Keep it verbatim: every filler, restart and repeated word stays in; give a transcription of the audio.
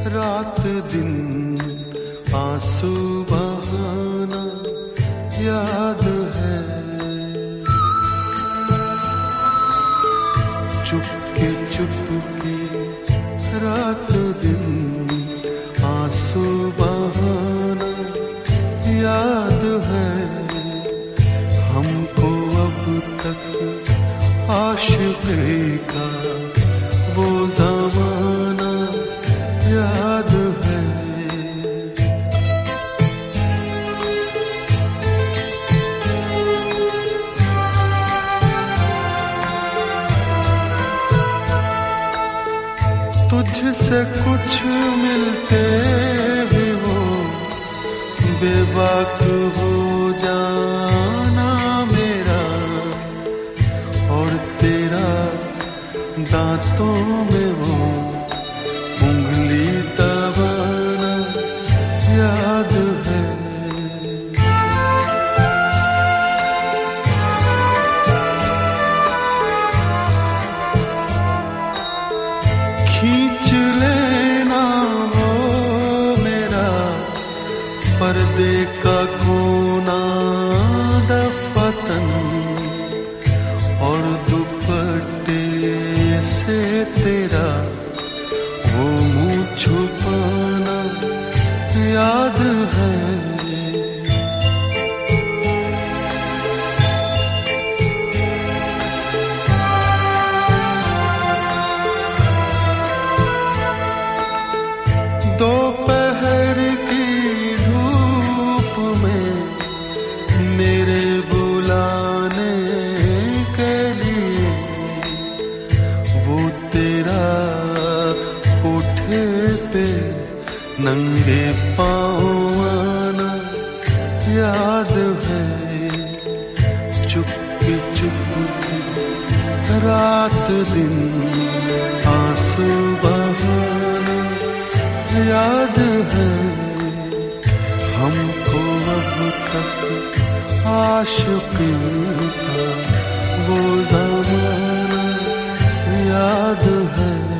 रात दिन आंसू बहाना याद है। चुपके चुपके रात दिन आंसू बहाना याद है। हमको अब तक आशिक़ी का वो ज़माना याद है। तुझसे कुछ मिलते भी हो बेबाक हो जाना मेरा, और तेरा दांतों में वो उंगली दबाना याद है। खींच लेना वो मेरा पर्दे का कोना दफतन, और दुपट्टे से तेरा वो मुँह छुपाना याद है। दोपहर की धूप में मेरे बुलाने के लिए वो तेरा कोठे पे नंगे पाँव आना याद है। चुपके चुपके रात दिन आंसू बहाना याद है। हमको अब तक आशिक़ी का वो ज़माना याद है।